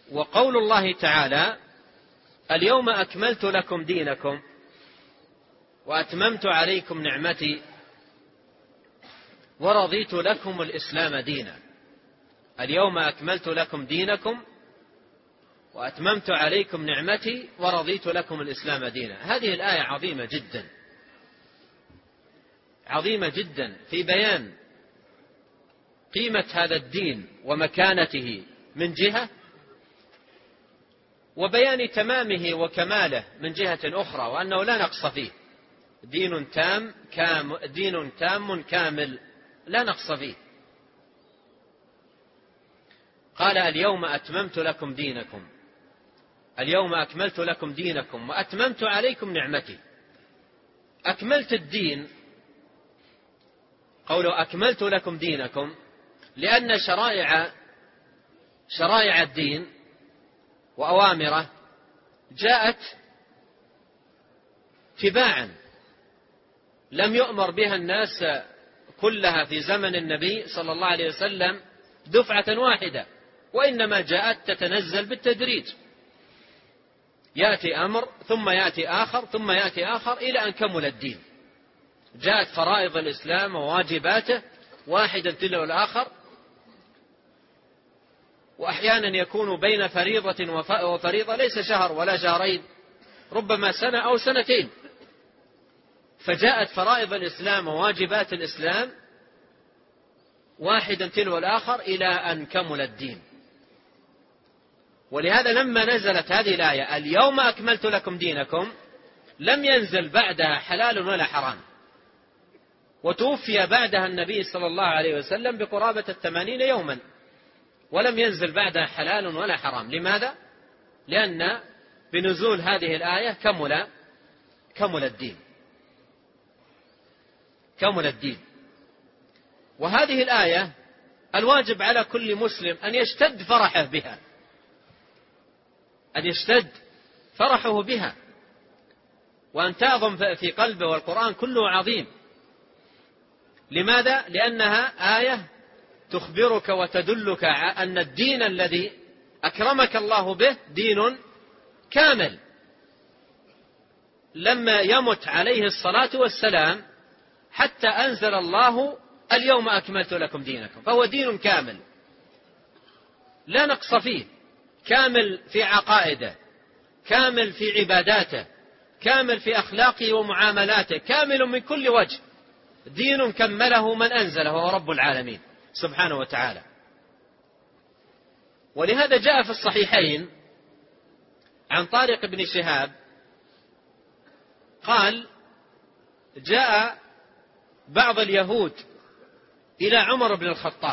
وقول الله تعالى: اليوم أكملت لكم دينكم وأتممت عليكم نعمتي ورضيت لكم الإسلام دينا. اليوم أكملت لكم دينكم وأتممت عليكم نعمتي ورضيت لكم الإسلام دينا. هذه الآية عظيمة جدا، عظيمة جدا في بيان قيمة هذا الدين ومكانته من جهة، وبيان تمامه وكماله من جهة أخرى، وأنه لا نقص فيه، دين تام كامل لا نقص فيه. قال: اليوم أتممت لكم دينكم، اليوم أكملت لكم دينكم وأتممت عليكم نعمتي. أكملت الدين، قوله أكملت لكم دينكم، لأن شرائع الدين وأوامره جاءت تباعا، لم يؤمر بها الناس كلها في زمن النبي صلى الله عليه وسلم دفعة واحدة، وإنما جاءت تتنزل بالتدريج، يأتي أمر ثم يأتي آخر ثم يأتي آخر إلى أن كمل الدين. جاءت فرائض الإسلام وواجباته واحدا تلو الآخر، وأحيانا يكون بين فريضة وفريضة ليس شهر ولا شهرين، ربما سنة أو سنتين. فجاءت فرائض الإسلام وواجبات الإسلام واحدا تلو الآخر إلى أن كمل الدين. ولهذا لما نزلت هذه الآية اليوم أكملت لكم دينكم لم ينزل بعدها حلال ولا حرام، وتوفي بعدها النبي صلى الله عليه وسلم بقرابة 80 يوما، ولم ينزل بعدها حلال ولا حرام. لماذا؟ لأن بنزول هذه الآية كمل الدين. وهذه الآية الواجب على كل مسلم أن يشتد فرحه بها، أن يشتد فرحه بها، وأن تعظم في قلبه، والقرآن كله عظيم. لماذا؟ لأنها آية تخبرك وتدلك أن الدين الذي أكرمك الله به دين كامل. لما يمت عليه الصلاة والسلام حتى أنزل الله اليوم أكملت لكم دينكم، فهو دين كامل لا نقص فيه، كامل في عقائده، كامل في عباداته، كامل في أخلاقه ومعاملاته، كامل من كل وجه، دين كمله من أنزله هو رب العالمين سبحانه وتعالى. ولهذا جاء في الصحيحين عن طارق بن شهاب قال: جاء بعض اليهود إلى عمر بن الخطاب،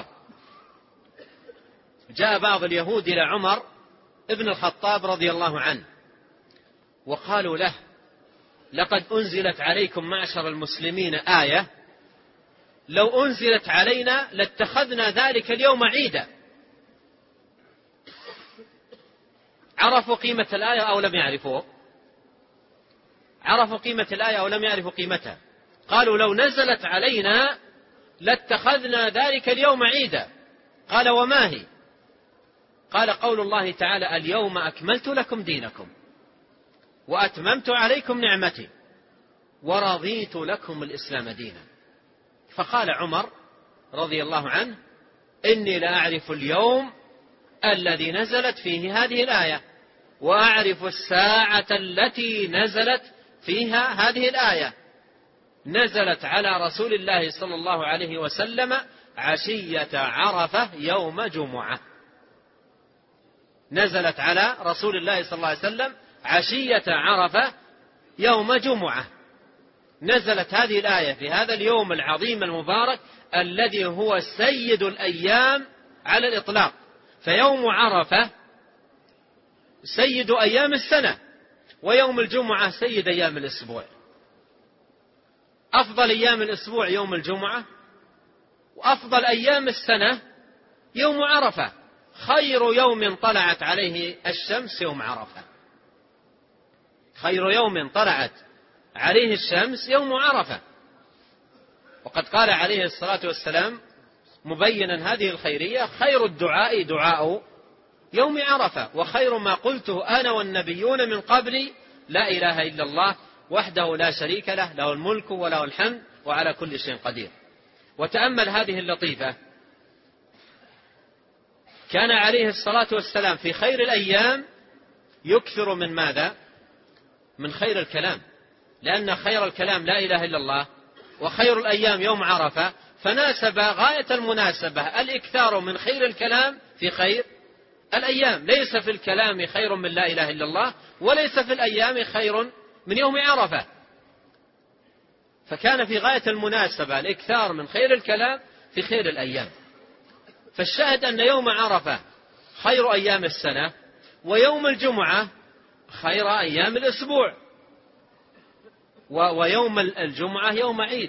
جاء بعض اليهود إلى عمر بن الخطاب رضي الله عنه، وقالوا له: لقد أنزلت عليكم معشر المسلمين آية لو أنزلت علينا لاتخذنا ذلك اليوم عيدا. عرفوا قيمة الآية أو لم يعرفوا؟ عرفوا قيمة الآية أو لم يعرفوا قيمتها؟ قالوا: لو نزلت علينا لاتخذنا ذلك اليوم عيدا. قال: وما هي؟ قال: قول الله تعالى: اليوم أكملت لكم دينكم وأتممت عليكم نعمتي ورضيت لكم الإسلام دينا. فقال عمر رضي الله عنه: إني لا أعرف اليوم الذي نزلت فيه هذه الآية، وأعرف الساعة التي نزلت فيها هذه الآية. نزلت على رسول الله صلى الله عليه وسلم عشية عرفة يوم جمعة. نزلت على رسول الله صلى الله عليه وسلم عشية عرفة يوم جمعة. نزلت هذه الآية في هذا اليوم العظيم المبارك الذي هو سيد الأيام على الإطلاق. فيوم عرفة سيد أيام السنة، ويوم الجمعة سيد أيام الأسبوع. أفضل أيام الأسبوع يوم الجمعة، وأفضل أيام السنة يوم عرفة. خير يوم طلعت عليه الشمس يوم عرفة، خير يوم طلعت عليه الشمس يوم عرفة. وقد قال عليه الصلاة والسلام مبينا هذه الخيرية: خير الدعاء دعاء يوم عرفة. وخير ما قلته أنا والنبيون من قبلي لا إله إلا الله وحده لا شريك له، له الملك وله الحمد وعلى كل شيء قدير. وتأمل هذه اللطيفة، كان عليه الصلاة والسلام في خير الأيام يكثر من ماذا؟ من خير الكلام، لأن خير الكلام لا إله إلا الله، وخير الأيام يوم عرفة، فناسب غاية المناسبة الإكثار من خير الكلام في خير الأيام. ليس في الكلام خير من لا إله إلا الله، وليس في الأيام خير من يوم عرفة، فكان في غاية المناسبة الإكثار من خير الكلام في خير الأيام. فالشاهد أن يوم عرفة خير أيام السنة، ويوم الجمعة خير أيام الأسبوع، ويوم الجمعة يوم عيد.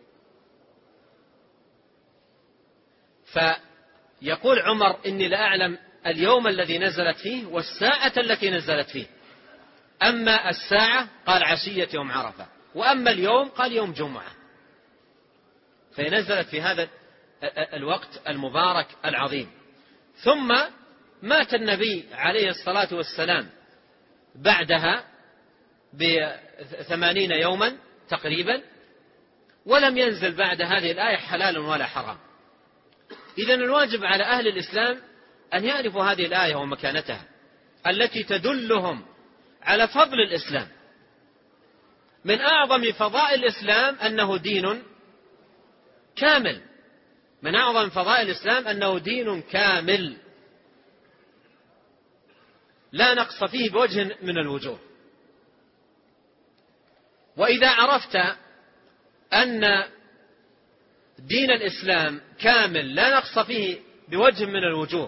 فيقول عمر: إني لأعلم اليوم الذي نزلت فيه والساعة التي نزلت فيه. أما الساعة قال عشية يوم عرفة، وأما اليوم قال يوم جمعة. فنزلت في هذا الوقت المبارك العظيم. ثم مات النبي عليه الصلاة والسلام بعدها ب80 يوما تقريبا، ولم ينزل بعد هذه الآية حلال ولا حرام. إذن الواجب على أهل الإسلام أن يعرفوا هذه الآية ومكانتها التي تدلهم على فضل الإسلام. من أعظم فضائل الإسلام أنه دين كامل، من أعظم فضائل الإسلام أنه دين كامل لا نقص فيه بوجه من الوجوه. وإذا عرفت أن دين الإسلام كامل لا نقص فيه بوجه من الوجوه،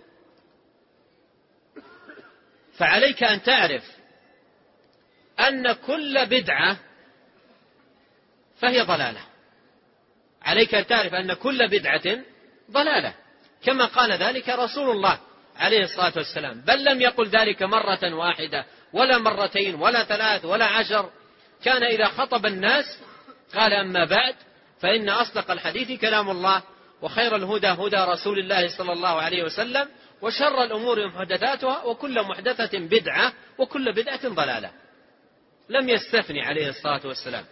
فعليك أن تعرف أن كل بدعة فهي ضلالة. عليك أن تعرف أن كل بدعة ضلالة، كما قال ذلك رسول الله عليه الصلاة والسلام، بل لم يقل ذلك مرة واحدة ولا مرتين ولا 3 ولا 10. كان إذا خطب الناس قال: أما بعد فإن أصدق الحديث كلام الله، وخير الهدى هدى رسول الله صلى الله عليه وسلم، وشر الأمور محدثاتها، وكل محدثة بدعة، وكل بدعة ضلالة. لم يستثني عليه الصلاة والسلام،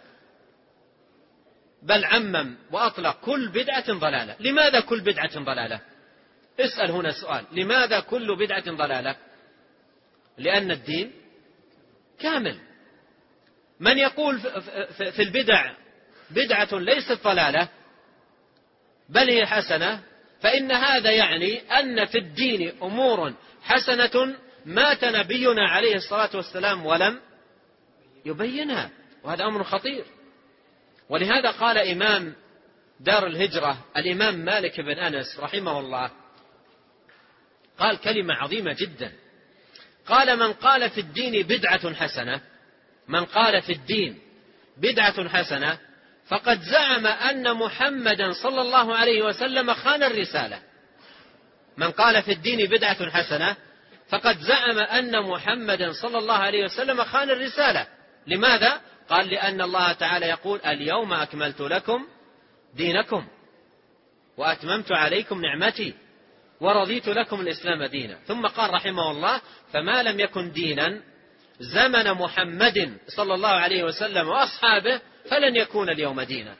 بل عمم وأطلق كل بدعة ضلالة. لماذا كل بدعة ضلالة؟ اسأل هنا سؤال: لماذا كل بدعة ضلالة؟ لأن الدين كامل. من يقول في البدع بدعة ليست ضلالة بل هي حسنة، فإن هذا يعني أن في الدين أمور حسنة مات نبينا عليه الصلاة والسلام ولم يبينها، وهذا أمر خطير. ولهذا قال إمام دار الهجرة الإمام مالك بن أنس رحمه الله، قال كلمة عظيمة جدا، قال: من قال في الدين بدعة حسنة، من قال في الدين بدعة حسنة فقد زعم أن محمدا صلى الله عليه وسلم خان الرسالة. من قال في الدين بدعة حسنة فقد زعم أن محمدا صلى الله عليه وسلم خان الرسالة. لماذا؟ قال: لأن الله تعالى يقول: اليوم أكملت لكم دينكم وأتممت عليكم نعمتي ورضيت لكم الإسلام دينا. ثم قال رحمه الله: فما لم يكن دينا زمن محمد صلى الله عليه وسلم وأصحابه فلن يكون اليوم دينا.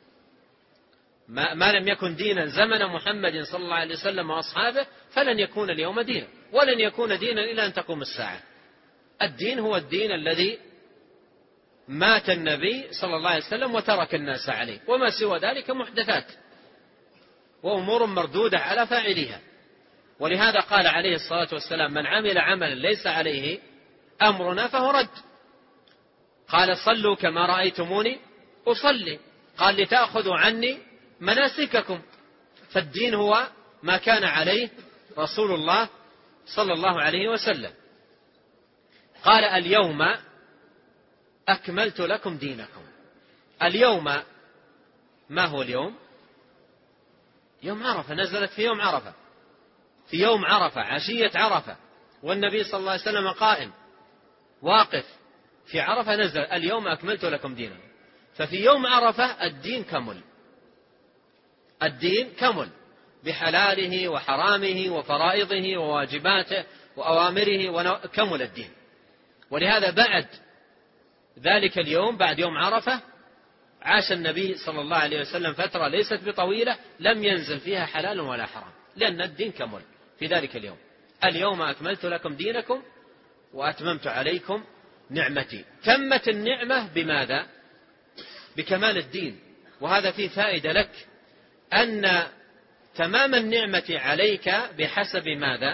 ما لم يكن دينا زمن محمد صلى الله عليه وسلم وأصحابه فلن يكون اليوم دينا، ولن يكون دينا إلى أن تقوم الساعة. الدين هو الدين الذي مات النبي صلى الله عليه وسلم وترك الناس عليه، وما سوى ذلك محدثات وأمور مردودة على فاعلها. ولهذا قال عليه الصلاة والسلام: من عمل عملا ليس عليه أمرنا فهو رد. قال: صلوا كما رأيتموني أصلي. قال: لتأخذوا عني مناسككم. فالدين هو ما كان عليه رسول الله صلى الله عليه وسلم. قال: اليوم أكملت لكم دينكم. اليوم ما هو اليوم؟ يوم عرفة، نزلت في يوم عرفة، في يوم عرفة عشية عرفة، والنبي صلى الله عليه وسلم قائم واقف في عرفة، نزل: اليوم أكملت لكم دينكم. ففي يوم عرفة الدين كمل، الدين كمل. بحلاله وحرامه وفرائضه وواجباته وأوامره، كمل الدين. ولهذا بعد ذلك اليوم، بعد يوم عرفة، عاش النبي صلى الله عليه وسلم فترة ليست بطويلة لم ينزل فيها حلال ولا حرام، لأن الدين كمل في ذلك اليوم. اليوم أكملت لكم دينكم وأتممت عليكم نعمتي. تمت النعمة بماذا؟ بكمال الدين. وهذا فيه فائدة لك، أن تمام النعمة عليك بحسب ماذا؟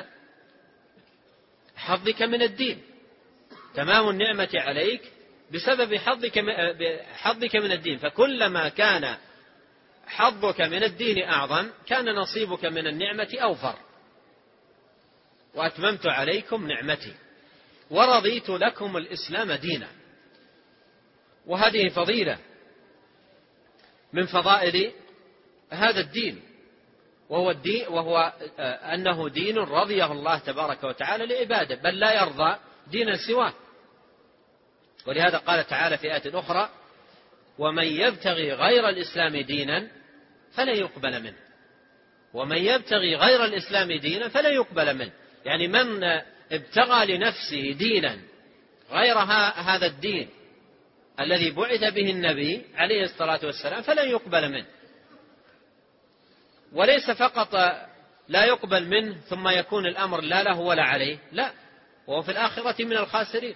حظك من الدين. تمام النعمة عليك بسبب حظك من الدين، فكلما كان حظك من الدين أعظم كان نصيبك من النعمة أوفر. وأتممت عليكم نعمتي ورضيت لكم الإسلام دينا. وهذه فضيلة من فضائل هذا الدين، وهو أنه دين رضيه الله تبارك وتعالى لعباده، بل لا يرضى دينا سواه. ولهذا قال تعالى في آية أخرى: ومن يبتغي غير الإسلام دينا فلا يقبل منه. ومن يبتغي غير الإسلام دينا فلا يقبل منه، يعني من ابتغى لنفسه دينا غير هذا الدين الذي بعث به النبي عليه الصلاة والسلام فلا يقبل منه. وليس فقط لا يقبل منه ثم يكون الأمر لا له ولا عليه، لا، وهو في الآخرة من الخاسرين.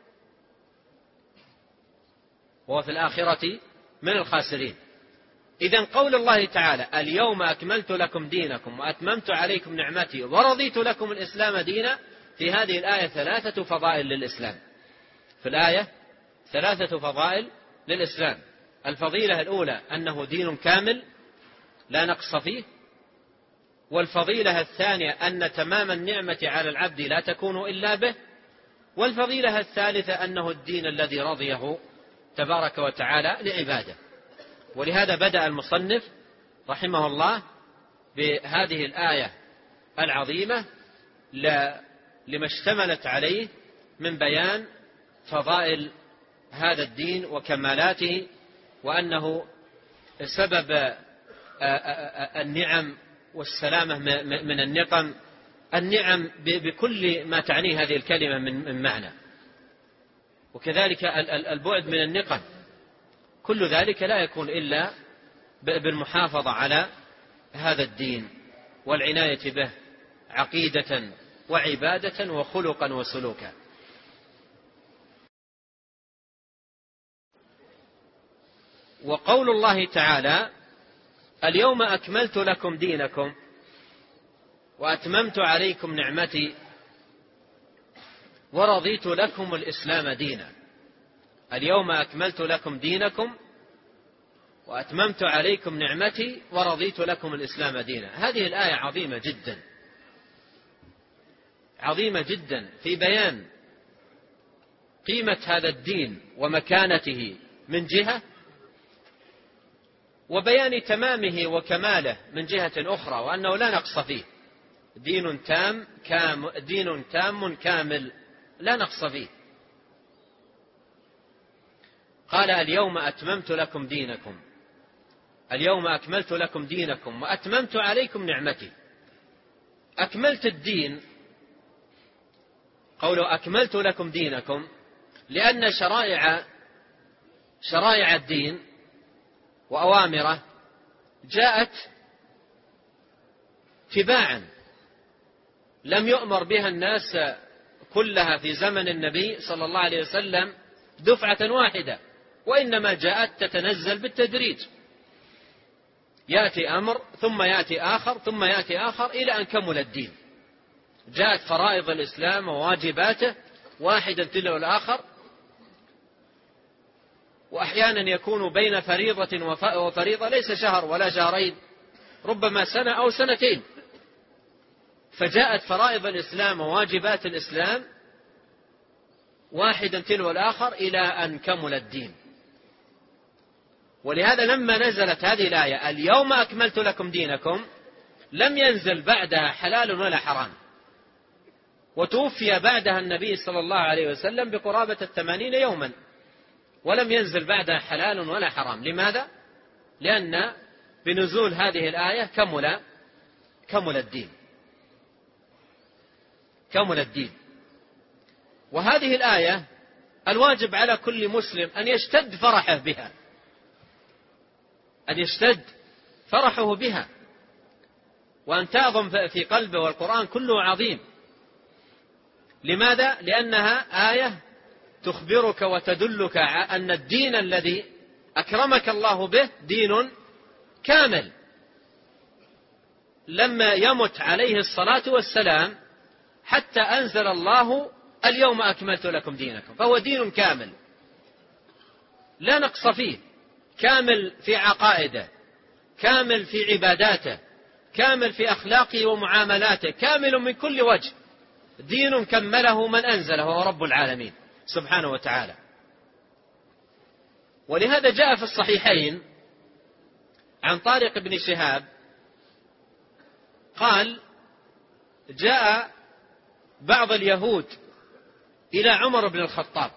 وهو في الآخرة من الخاسرين. إذن قول الله تعالى: اليوم أكملت لكم دينكم وأتممت عليكم نعمتي ورضيت لكم الإسلام دينا، في هذه الآية 3 فضائل للإسلام. في الآية 3 فضائل للإسلام. الفضيلة الأولى أنه دين كامل لا نقص فيه. والفضيلة الثانية أن تمام النعمة على العبد لا تكون إلا به. والفضيلة الثالثة أنه الدين الذي رضيه تبارك وتعالى لعباده. ولهذا بدأ المصنف رحمه الله بهذه الآية العظيمة لما اشتملت عليه من بيان فضائل هذا الدين وكمالاته، وأنه سبب النعم والسلامة من النقم، النعم بكل ما تعنيه هذه الكلمة من معنى، وكذلك البعد من النقم. كل ذلك لا يكون إلا بالمحافظة على هذا الدين والعناية به عقيدة وعبادة وخلقا وسلوكا. وقول الله تعالى: اليوم أكملت لكم دينكم وأتممت عليكم نعمتي ورضيت لكم الإسلام دينا. اليوم أكملت لكم دينكم وأتممت عليكم نعمتي ورضيت لكم الإسلام دينا. هذه الآية عظيمة جدا، عظيمة جدا في بيان قيمة هذا الدين ومكانته من جهة، وبيان تمامه وكماله من جهة أخرى، وأنه لا نقص فيه. دين تام كامل لا نقص فيه. قال: اليوم أتممت لكم دينكم. اليوم أكملت لكم دينكم وأتممت عليكم نعمتي. أكملت الدين، قوله أكملت لكم دينكم، لأن شرائع الدين وأوامره جاءت تباعا، لم يؤمر بها الناس كلها في زمن النبي صلى الله عليه وسلم دفعة واحدة، وإنما جاءت تتنزل بالتدريج، يأتي أمر ثم يأتي آخر ثم يأتي آخر إلى أن كمل الدين. جاءت فرائض الإسلام وواجباته واحدا تلو الآخر، وأحيانا يكون بين فريضة وفريضة ليس شهر ولا شهرين، ربما سنة أو سنتين. فجاءت فرائض الإسلام وواجبات الإسلام واحدا تلو الآخر إلى أن كمل الدين. ولهذا لما نزلت هذه الآية اليوم أكملت لكم دينكم لم ينزل بعدها حلال ولا حرام، وتوفي بعدها النبي صلى الله عليه وسلم بقرابة 80 يوما، ولم ينزل بعدها حلال ولا حرام. لماذا؟ لأن بنزول هذه الآية كمل كمل الدين. كمل الدين. وهذه الآية الواجب على كل مسلم أن يشتد فرحه بها، أن يشتد فرحه بها، وأن تعظم في قلبه، والقرآن كله عظيم. لماذا؟ لأنها آية تخبرك وتدلك أن الدين الذي أكرمك الله به دين كامل. لما يمت عليه الصلاة والسلام حتى أنزل الله اليوم أكملت لكم دينكم، فهو دين كامل لا نقص فيه، كامل في عقائده، كامل في عباداته، كامل في أخلاقه ومعاملاته، كامل من كل وجه. دين كمله من أنزله هو رب العالمين سبحانه وتعالى. ولهذا جاء في الصحيحين عن طارق بن شهاب قال: جاء بعض اليهود إلى عمر بن الخطاب،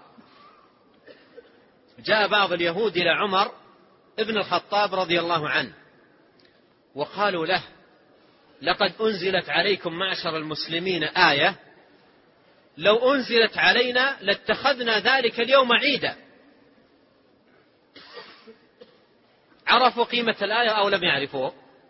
جاء بعض اليهود إلى عمر بن الخطاب رضي الله عنه، وقالوا له: لقد أنزلت عليكم معشر المسلمين آية لو أنزلت علينا لاتخذنا ذلك اليوم عيدا. عرفوا قيمة الآية أو لم يعرفوا؟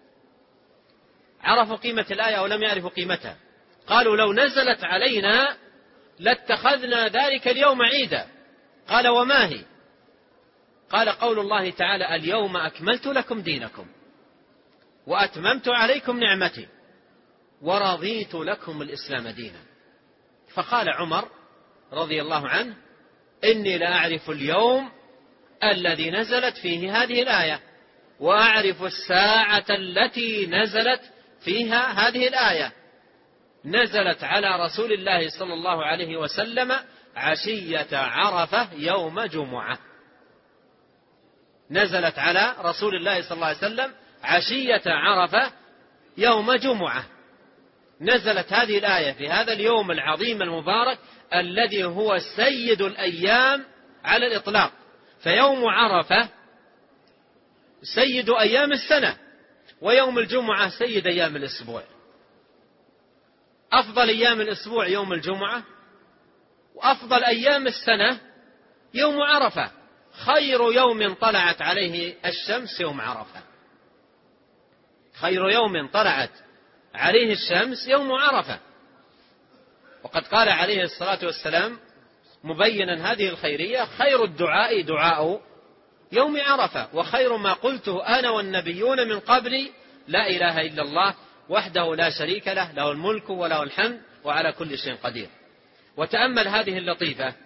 عرفوا قيمة الآية أو لم يعرفوا قيمتها؟ قالوا: لو نزلت علينا لاتخذنا ذلك اليوم عيدا. قال: وما هي؟ قال: قول الله تعالى: اليوم أكملت لكم دينكم وأتممت عليكم نعمتي ورضيت لكم الإسلام دينا. فقال عمر رضي الله عنه: إني لا أعرف اليوم الذي نزلت فيه هذه الآية، وأعرف الساعة التي نزلت فيها هذه الآية. نزلت على رسول الله صلى الله عليه وسلم عشية عرفة يوم جمعة. نزلت على رسول الله صلى الله عليه وسلم عشية عرفة يوم جمعة. نزلت هذه الآية في هذا اليوم العظيم المبارك الذي هو سيد الأيام على الإطلاق. فيوم عرفة سيد أيام السنة، ويوم الجمعة سيد أيام الأسبوع. أفضل أيام الأسبوع يوم الجمعة، وأفضل أيام السنة يوم عرفة. خير يوم طلعت عليه الشمس يوم عرفة، خير يوم طلعت عليه الشمس يوم عرفة. وقد قال عليه الصلاة والسلام مبينا هذه الخيرية: خير الدعاء دعاء يوم عرفة، وخير ما قلته أنا والنبيون من قبلي لا إله إلا الله وحده لا شريك له، له الملك وله الحمد وعلى كل شيء قدير. وتأمل هذه اللطيفة،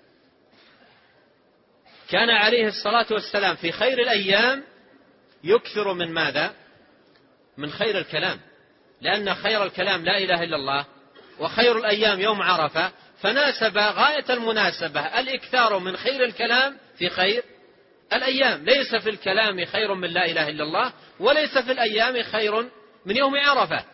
كان عليه الصلاة والسلام في خير الأيام يكثر من ماذا؟ من خير الكلام، لأن خير الكلام لا إله إلا الله، وخير الأيام يوم عرفة، فناسب غاية المناسبة الإكثار من خير الكلام في خير الأيام. ليس في الكلام خير من لا إله إلا الله، وليس في الأيام خير من يوم عرفة،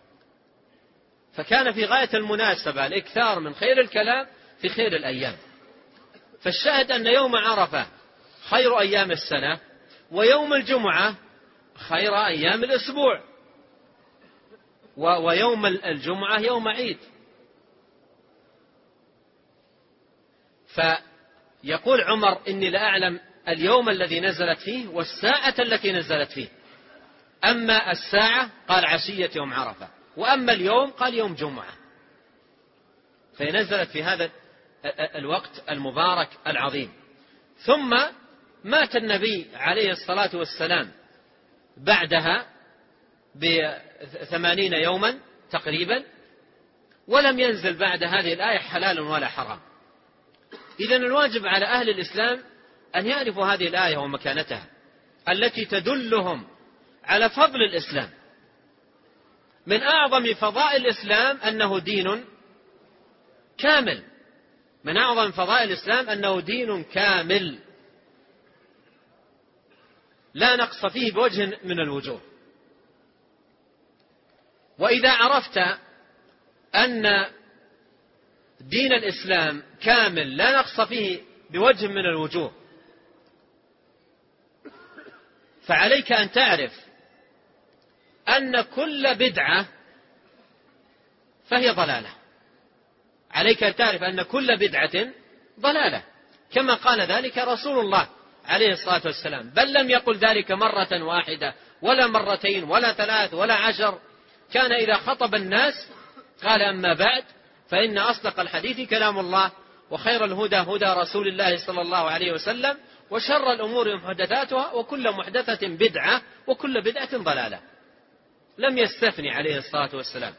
فكان في غاية المناسبة الإكثار من خير الكلام في خير الأيام. فالشاهد أن يوم عرفة خير أيام السنة، ويوم الجمعة خير أيام الأسبوع، ويوم الجمعة يوم عيد. فيقول عمر: إني لا أعلم اليوم الذي نزلت فيه والساعة التي نزلت فيه. أما الساعة قال عشية يوم عرفة، وأما اليوم قال يوم جمعة. فنزلت في هذا الوقت المبارك العظيم. ثم مات النبي عليه الصلاة والسلام بعدها ب80 يوما تقريبا، ولم ينزل بعد هذه الآية حلال ولا حرام. إذن الواجب على أهل الإسلام أن يعرفوا هذه الآية ومكانتها التي تدلهم على فضل الإسلام. من أعظم فضائل الإسلام أنه دين كامل، من أعظم فضائل الإسلام أنه دين كامل لا نقص فيه بوجه من الوجوه. وإذا عرفت أن دين الإسلام كامل لا نقص فيه بوجه من الوجوه، فعليك أن تعرف أن كل بدعة فهي ضلالة. عليك أن تعرف أن كل بدعة ضلالة، كما قال ذلك رسول الله عليه الصلاة والسلام، بل لم يقل ذلك مرة واحدة ولا مرتين ولا 3 ولا 10. كان إذا خطب الناس قال: أما بعد، فإن أصدق الحديث كلام الله، وخير الهدى هدى رسول الله صلى الله عليه وسلم، وشر الأمور محدثاتها، وكل محدثة بدعة، وكل بدعة ضلالة. لم يستثني عليه الصلاة والسلام،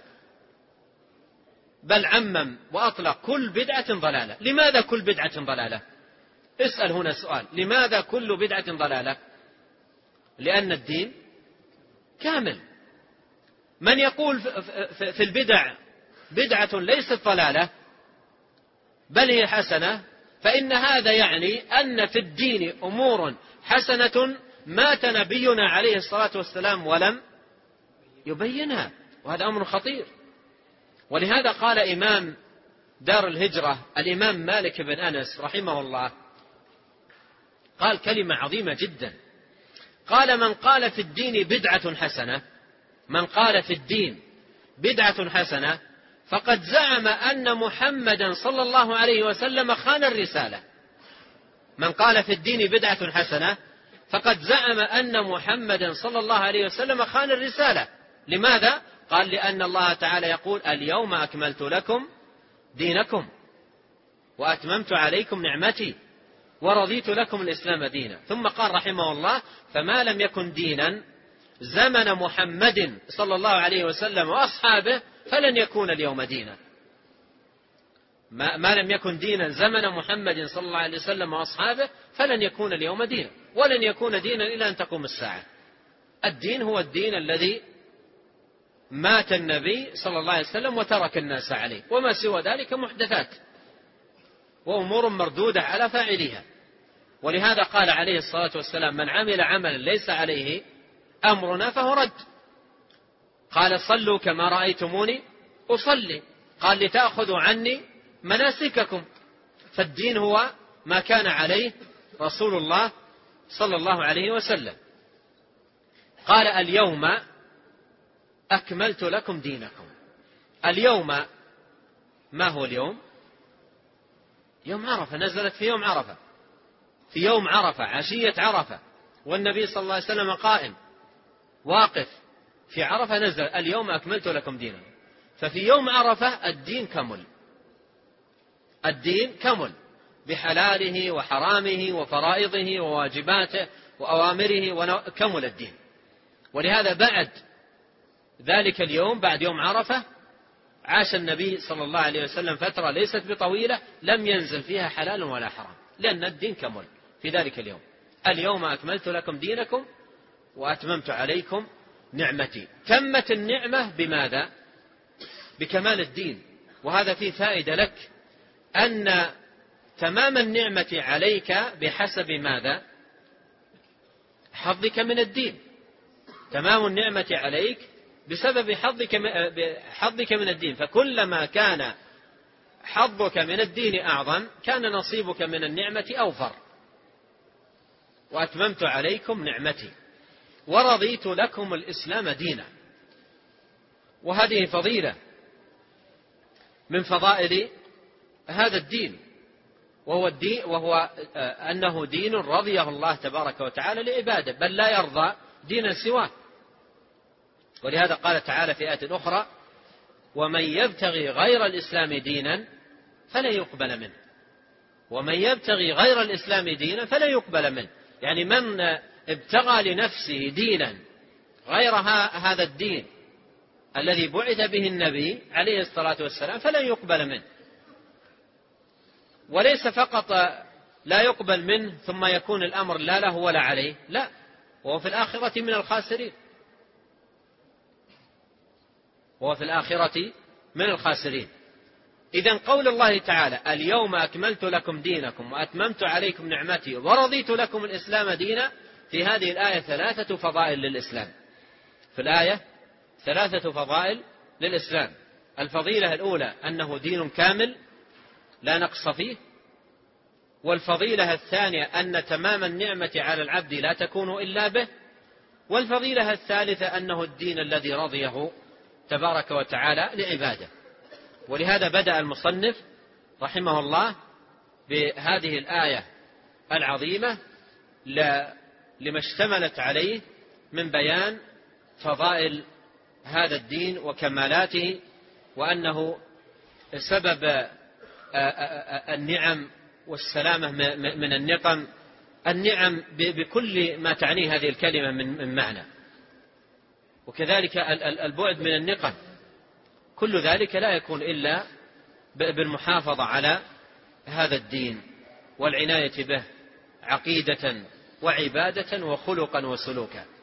بل عمم وأطلق كل بدعة ضلالة. لماذا كل بدعة ضلالة؟ اسأل هنا سؤال: لماذا كل بدعة ضلالة؟ لأن الدين كامل. من يقول في البدع بدعة ليست ضلالة بل هي حسنة، فإن هذا يعني أن في الدين أمور حسنة مات نبينا عليه الصلاة والسلام ولم يبينها، وهذا أمر خطير. ولهذا قال إمام دار الهجرة الإمام مالك بن أنس رحمه الله، قال كلمة عظيمة جدا، قال: من قال في الدين بدعة حسنة، من قال في الدين بدعة حسنة فقد زعم أن محمدا صلى الله عليه وسلم خان الرسالة. من قال في الدين بدعة حسنة فقد زعم أن محمدا صلى الله عليه وسلم خان الرسالة. لماذا؟ قال: لأن الله تعالى يقول: اليوم أكملت لكم دينكم وأتممت عليكم نعمتي ورضيت لكم الإسلام دينا. ثم قال رحمه الله: فما لم يكن دينا زمن محمد صلى الله عليه وسلم وأصحابه فلن يكون اليوم دينا. ما لم يكن دينا زمن محمد صلى الله عليه وسلم وأصحابه فلن يكون اليوم دينا، ولن يكون دينا إلى أن تقوم الساعة. الدين هو الدين الذي مات النبي صلى الله عليه وسلم وترك الناس عليه، وما سوى ذلك محدثات وأمور مردودة على فاعلها. ولهذا قال عليه الصلاة والسلام: من عمل عملا ليس عليه أمرنا فهو رد. قال: صلوا كما رأيتموني أصلي. قال: لتأخذوا عني مناسككم. فالدين هو ما كان عليه رسول الله صلى الله عليه وسلم. قال: اليوم أكملت لكم دينكم. اليوم، ما هو اليوم؟ يوم عرفة، نزلت في يوم عرفة، في يوم عرفة، عشية عرفة، والنبي صلى الله عليه وسلم قائم واقف في عرفة، نزل: اليوم أكملت لكم دينكم. ففي يوم عرفة الدين كمل، الدين كمل بحلاله وحرامه وفرائضه وواجباته وأوامره، كمل الدين. ولهذا بعد ذلك اليوم، بعد يوم عرفة، عاش النبي صلى الله عليه وسلم فترة ليست بطويلة لم ينزل فيها حلال ولا حرام، لأن الدين كمل في ذلك اليوم. اليوم أكملت لكم دينكم وأتممت عليكم نعمتي. تمت النعمة بماذا؟ بكمال الدين. وهذا فيه فائدة لك، أن تمام النعمة عليك بحسب ماذا؟ حظك من الدين. تمام النعمة عليك بسبب حظك من الدين، فكلما كان حظك من الدين أعظم كان نصيبك من النعمة أوفر. وأتممت عليكم نعمتي ورضيت لكم الإسلام دينا. وهذه فضيلة من فضائل هذا الدين، وهو أنه دين رضيه الله تبارك وتعالى لعباده، بل لا يرضى دينا سواه. ولهذا قال تعالى في آية أخرى: ومن يبتغي غير الإسلام دينا فلا يقبل منه. ومن يبتغي غير الإسلام دينا فلا يقبل منه، يعني من ابتغى لنفسه دينا غير هذا الدين الذي بعث به النبي عليه الصلاة والسلام فلا يقبل منه. وليس فقط لا يقبل منه ثم يكون الأمر لا له ولا عليه، لا، وهو في الآخرة من الخاسرين، وهو في الآخرة من الخاسرين. إذن قول الله تعالى: اليوم أكملت لكم دينكم وأتممت عليكم نعمتي ورضيت لكم الإسلام دينا، في هذه الآية 3 فضائل للإسلام. في الآية 3 فضائل للإسلام. الفضيلة الأولى أنه دين كامل لا نقص فيه. والفضيلة الثانية أن تمام النعمة على العبد لا تكون إلا به. والفضيلة الثالثة أنه الدين الذي رضيه تبارك وتعالى لعباده. ولهذا بدأ المصنف رحمه الله بهذه الآية العظيمة لما اشتملت عليه من بيان فضائل هذا الدين وكمالاته، وأنه سبب النعم والسلامة من النقم، النعم بكل ما تعنيه هذه الكلمة من معنى، وكذلك البعد من النقم. كل ذلك لا يكون إلا بالمحافظة على هذا الدين والعناية به عقيدة وعبادة وخلقا وسلوكا.